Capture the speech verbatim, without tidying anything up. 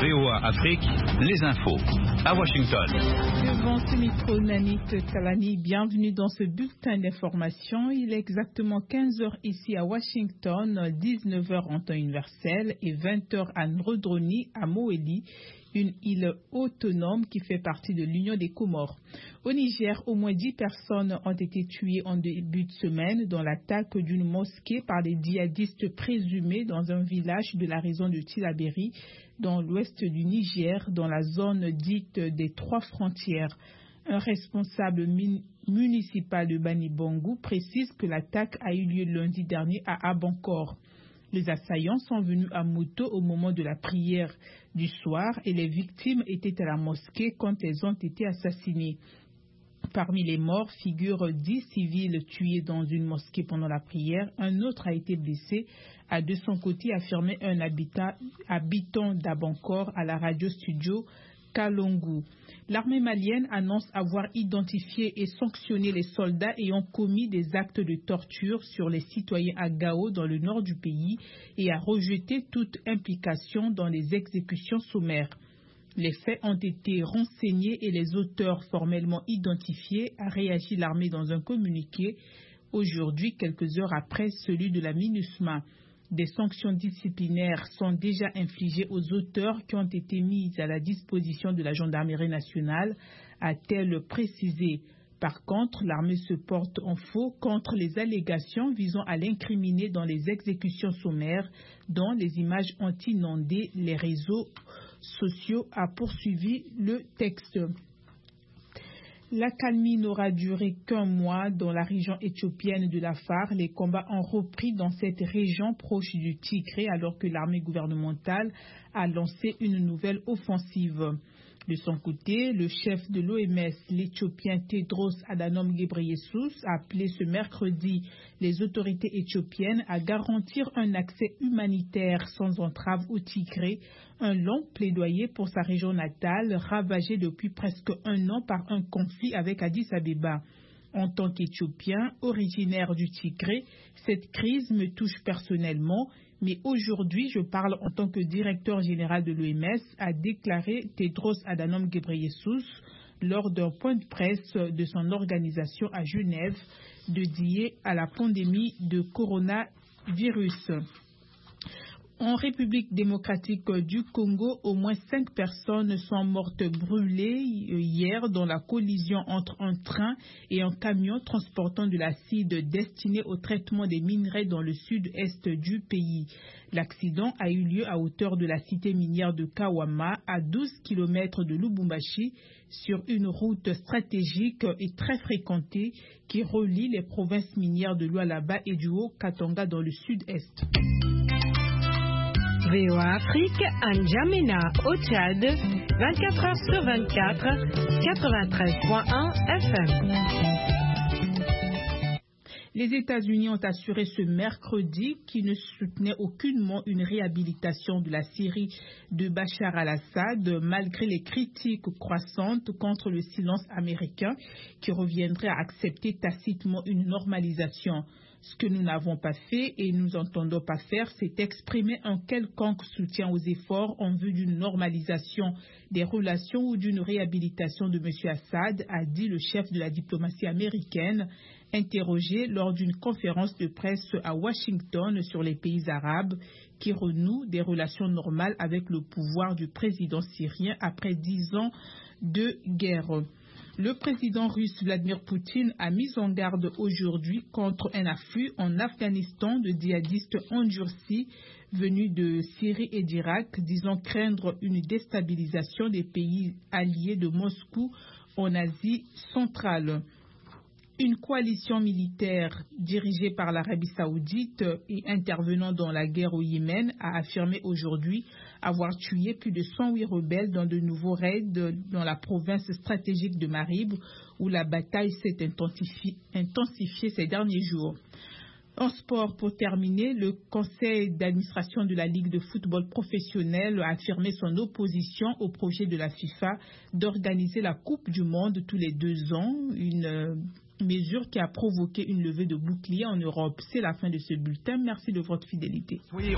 V O A Afrique, les infos. À Washington. Devant ce micro, Nanit Talani, bienvenue dans ce bulletin d'information. Il est exactement quinze heures ici à Washington, dix-neuf heures en temps universel et vingt heures à Ndrodroni, à Moélie, une île autonome qui fait partie de l'Union des Comores. Au Niger, au moins dix personnes ont été tuées en début de semaine dans l'attaque d'une mosquée par des djihadistes présumés dans un village de la région de Tillabéri, dans l'ouest du Niger, dans la zone dite des trois frontières. Un responsable municipal de Bani Bangou précise que l'attaque a eu lieu lundi dernier à Abankor. Les assaillants sont venus à moto au moment de la prière du soir et les victimes étaient à la mosquée quand elles ont été assassinées. Parmi les morts figurent dix civils tués dans une mosquée pendant la prière. Un autre a été blessé, a de son côté affirmé un habitat, habitant d'Abankor à la radio studio Kalongu. L'armée malienne annonce avoir identifié et sanctionné les soldats ayant commis des actes de torture sur les citoyens à Gao dans le nord du pays et a rejeté toute implication dans les exécutions sommaires. Les faits ont été renseignés et les auteurs formellement identifiés, a réagi l'armée dans un communiqué aujourd'hui, quelques heures après celui de la MINUSMA. Des sanctions disciplinaires sont déjà infligées aux auteurs qui ont été mis à la disposition de la gendarmerie nationale, a-t-elle précisé. Par contre, l'armée se porte en faux contre les allégations visant à l'incriminer dans les exécutions sommaires, dont les images ont inondé les réseaux sociaux, a poursuivi le texte. L'accalmie n'aura duré qu'un mois dans la région éthiopienne de l'Afar. Les combats ont repris dans cette région proche du Tigré alors que l'armée gouvernementale a lancé une nouvelle offensive. De son côté, le chef de l'O M S, l'Éthiopien Tedros Adhanom Ghebreyesus, a appelé ce mercredi les autorités éthiopiennes à garantir un accès humanitaire sans entrave au Tigré, un long plaidoyer pour sa région natale, ravagée depuis presque un an par un conflit avec Addis Abeba. En tant qu'Éthiopien, originaire du Tigré, cette crise me touche personnellement, mais aujourd'hui, je parle en tant que directeur général de l'O M S, a déclaré Tedros Adhanom Ghebreyesus lors d'un point de presse de son organisation à Genève dédié à la pandémie de coronavirus. En République démocratique du Congo, au moins cinq personnes sont mortes brûlées hier dans la collision entre un train et un camion transportant de l'acide destiné au traitement des minerais dans le sud-est du pays. L'accident a eu lieu à hauteur de la cité minière de Kawama, à douze kilomètres de Lubumbashi, sur une route stratégique et très fréquentée qui relie les provinces minières de Lualaba et du Haut-Katanga dans le sud-est. V O A Afrique, à N'Djamena, au Tchad, vingt-quatre heures sur vingt-quatre, quatre-vingt-treize point un F M. Les États-Unis ont assuré ce mercredi qu'ils ne soutenaient aucunement une réhabilitation de la Syrie de Bachar al-Assad, malgré les critiques croissantes contre le silence américain qui reviendrait à accepter tacitement une normalisation. Ce que nous n'avons pas fait et nous n'entendons pas faire, c'est exprimer un quelconque soutien aux efforts en vue d'une normalisation des relations ou d'une réhabilitation de M. Assad, a dit le chef de la diplomatie américaine, interrogé lors d'une conférence de presse à Washington sur les pays arabes qui renouent des relations normales avec le pouvoir du président syrien après dix ans de guerre. Le président russe Vladimir Poutine a mis en garde aujourd'hui contre un afflux en Afghanistan de djihadistes endurcis venus de Syrie et d'Irak, disant craindre une déstabilisation des pays alliés de Moscou en Asie centrale. Une coalition militaire dirigée par l'Arabie saoudite et intervenant dans la guerre au Yémen a affirmé aujourd'hui avoir tué plus de cent huit rebelles dans de nouveaux raids dans la province stratégique de Marib, où la bataille s'est intensifiée, intensifiée ces derniers jours. En sport, pour terminer, le conseil d'administration de la Ligue de football professionnel a affirmé son opposition au projet de la FIFA d'organiser la Coupe du Monde tous les deux ans, une mesure qui a provoqué une levée de boucliers en Europe. C'est la fin de ce bulletin. Merci de votre fidélité. Oui.